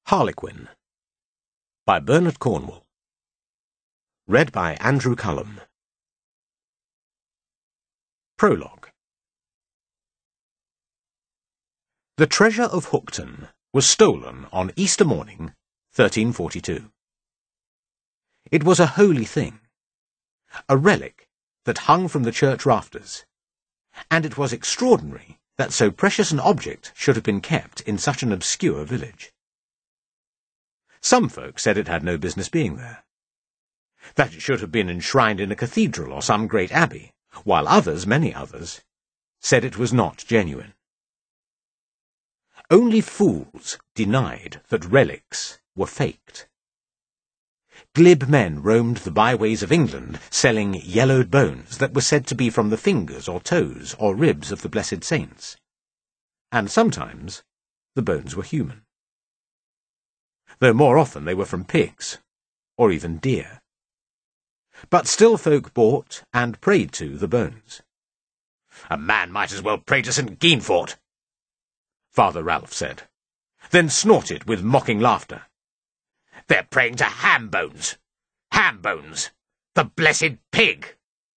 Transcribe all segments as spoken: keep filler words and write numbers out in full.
Harlequin by Bernard Cornwell. Read by Andrew Cullum. Prologue. The treasure of Hookton was stolen on Easter morning, thirteen forty-two. It was a holy thing, a relic that hung from the church rafters, and it was extraordinary that so precious an object should have been kept in such an obscure village. Some folk said it had no business being there, that it should have been enshrined in a cathedral or some great abbey, while others, many others, said it was not genuine. Only fools denied that relics were faked. Glib men roamed the byways of England selling yellowed bones that were said to be from the fingers or toes or ribs of the blessed saints, and sometimes the bones were human, though more often they were from pigs, or even deer. But still folk bought and prayed to the bones. "A man might as well pray to Saint Guinefort," Father Ralph said, then snorted with mocking laughter. "They're praying to ham bones! Ham bones! The blessed pig!"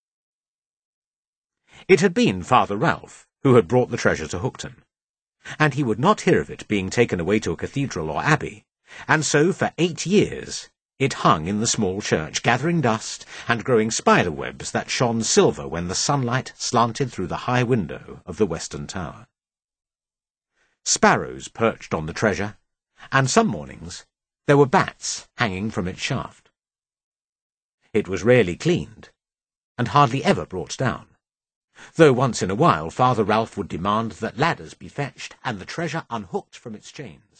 It had been Father Ralph who had brought the treasure to Hookton, and he would not hear of it being taken away to a cathedral or abbey, and so for eight years it hung in the small church, gathering dust and growing spider webs that shone silver when the sunlight slanted through the high window of the western tower. Sparrows perched on the treasure, and some mornings there were bats hanging from its shaft. It was rarely cleaned, and hardly ever brought down, though once in a while Father Ralph would demand that ladders be fetched and the treasure unhooked from its chains.